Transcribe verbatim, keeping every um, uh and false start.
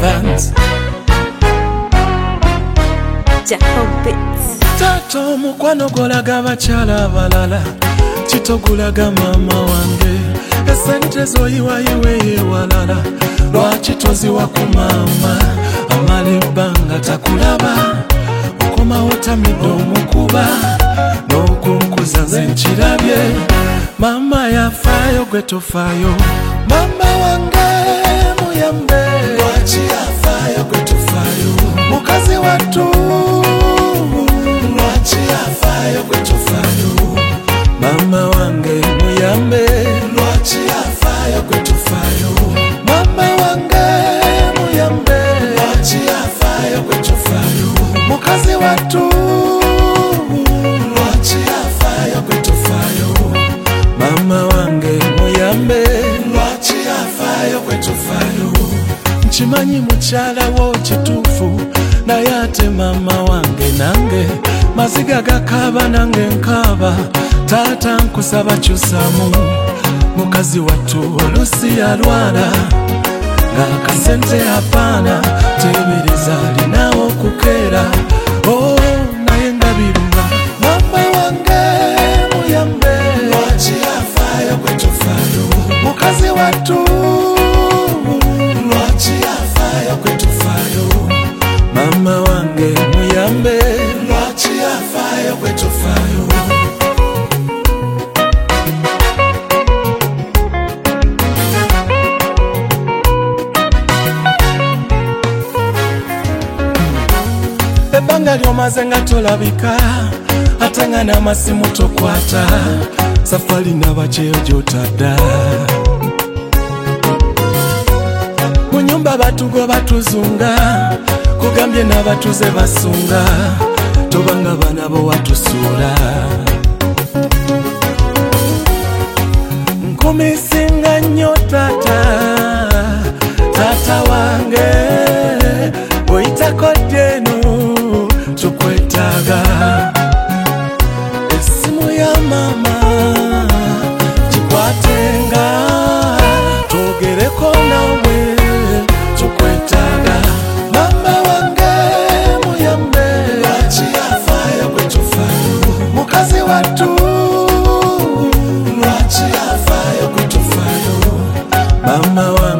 dance. Jacobits. Tato mukwano golaga bakyala abalala, kitogulaga mama wange. Esente zoyiwayiwe yewalala, lwaki toziwa ku mama? Amala ebbanga takulaba, okomawo tamidde omukuba, n'okunkuza nze nkirabye. Mama yafaayo gwe tofaayo, mama wange muyambe. Lwaki yafaayo gwe tofaayo, mukazi wattu? Lwaki yafaayo gwe tofaayo, mama wange muyambe. Lwaki yafaayo gwe tofaayo, mama wange muyambe. Lwaki yafaayo gwe tofaayo, mukazi wattu? Lwaki yafaayo gwe tofaayo, mama wange muyambe. Lwaki yafaayo gwe tofaayo. Nkimanyi mukyala wo kituufu, naye ate mama wange nange maziga gakaaba nange nkaaba. Taata nkusaba kyusamu, mukazi wattu olusi yalwala, ng'akasente apaana, teebereza alinawo okukeera. Oh, naye nga biruma, mama wange muyambe. Lwaki yafaayo gwe tofaayo, mukazi wattu? Lwaki yafaayo gwe tofaayo, mama wange muyambe. Lwaki yafaayo gwe tofaayo. Ebbanga lyomaze nga tolabika, ate nga n'amasimu tokwata, safari n'abakyeyo gy'otadda. Mu nnyumba batugo batuzunga, kugambye n'abatuze basunga, tobanga baana bo watusuula. Nkumisinga nnyo taata, taata wange, oyitako ddeno tukwetaaga. Essimu ya mama gikwatenga, twogereko nawe tukwetaaga. Mama wange muyambe. Lwaki yafaayo gwe tofaayo, mukazi wattu? Lwaki yafaayo gwe tofaayo, mama wange